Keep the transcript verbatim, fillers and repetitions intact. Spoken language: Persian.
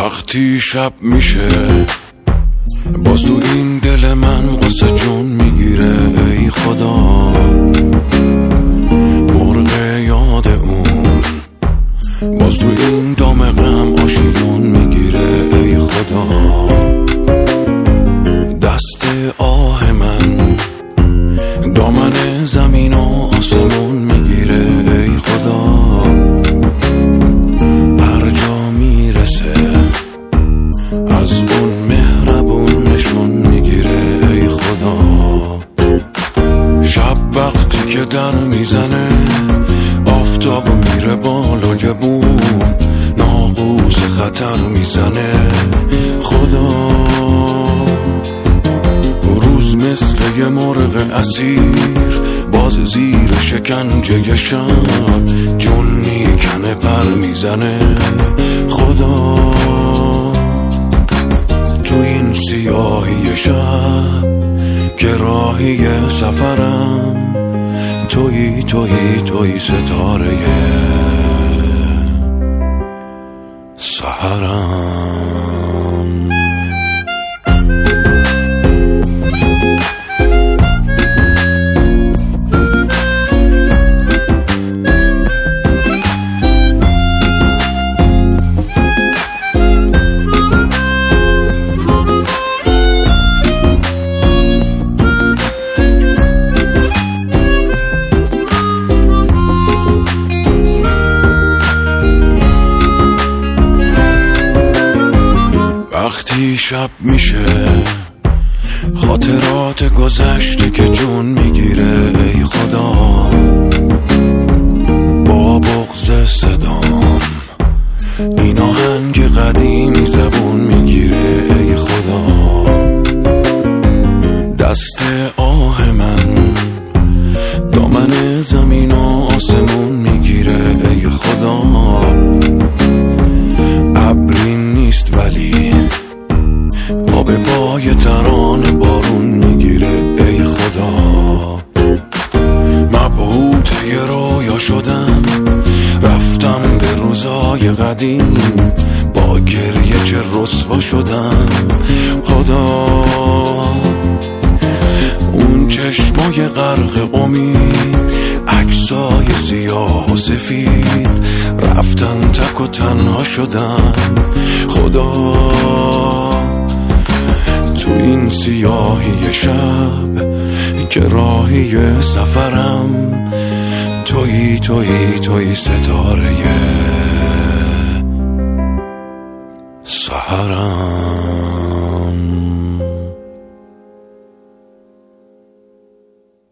وقتی شب میشه باز تو این دل من قصه جون میگیره. ای خدا مرغ یاد اون باز تو این دام غم آشیون میگیره. ای خدا دست آه من دامن زمین و آسمون میگیره. ای خدا هر جا میرسه از اون مهربون نشون میگیره. ای خدا شب وقتی که در میزنه آفتاب میره بالای بوم ناقوس خطر میزنه. خدا روز مثل یه مرغ اسیر باز زیر شکنجه شب جون میکنه پر میزنه. خدا تو این سیاهی شب که راهی سفرم تویی تویی تویی ستاره سحرم. وقتی شب میشه خاطرات گذشته که جون میگیره. ای خدا با بغض صدام این آهنگ قدیمی زبون میگیره. ای خدا دست آه من دامن زمین و آسمون میگیره. ای خدا ابری نیست ولی آب پای ترانه بارون میگیره. ای خدا مبهوت یه رویا شدم رفتم به روزای قدیم با گریه چه رسوا شدم. خدا اون چشمای غرق امید عکسای سیاه و سفید رفتن تک و تنها شدم. خدا تو این سیاهی شب که راهی سفرم تویی تویی تویی ستاره سحرم.